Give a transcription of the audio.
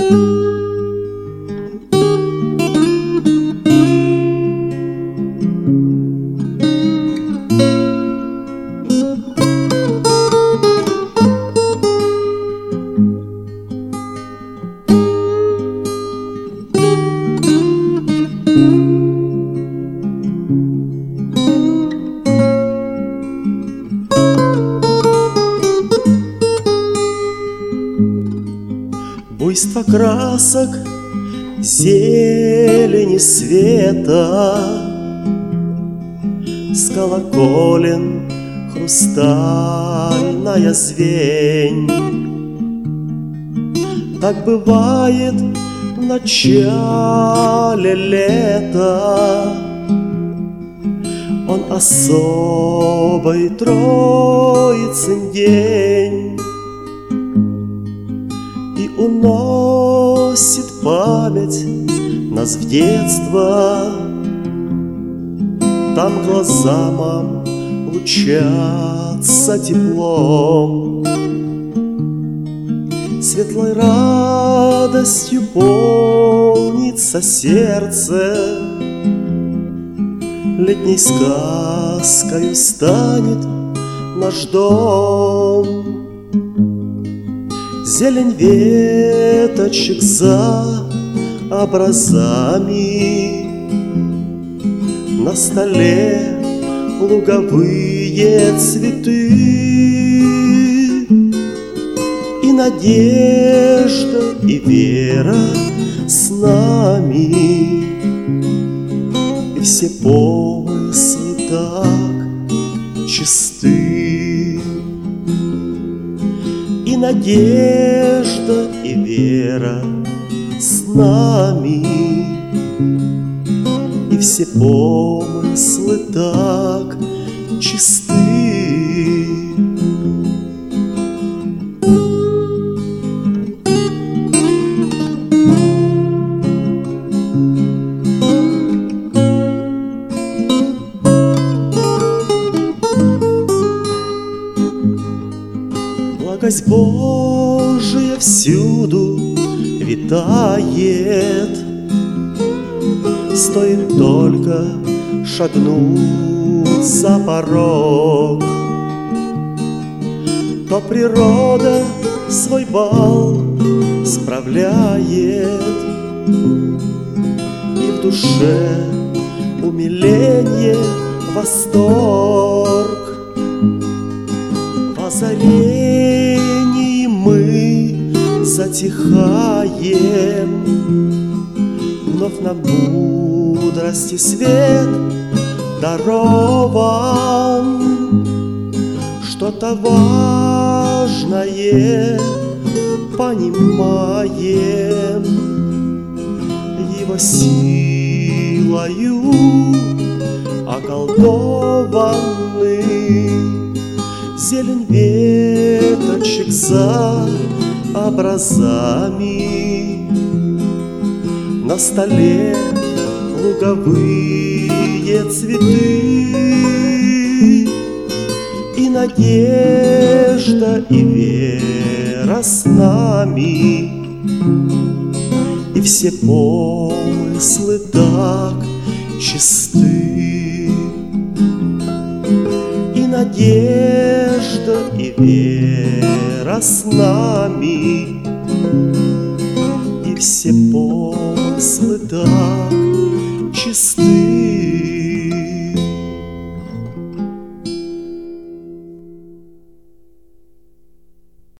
Буйство красок, зелени света, с колоколен хрустальная звень. Так бывает в начале лета, он особый Троицын день, и уносит память нас в детство. Там глаза мам лучатся теплом, светлой радостью полнится сердце, летней сказкою станет наш дом. Зелень веточек за образами, на столе луговые цветы, и надежда, и вера с нами, и все помыслы так чисты. И надежда, и вера с нами, и все помыслы так чисты. Благость Божия всюду витает, стоит только шагнуть за порог, то природа свой бал справляет, и в душе умиление, восторг. В озарении мы затихаем, вновь нам мудрости свет дарован. Что-то важное понимаем, его силою околдованы. Зелень веточек за образами, на столе луговые цветы, и надежда, и вера с нами, и все помыслы так чисты. И надежда, и вера с нами, и все помыслы так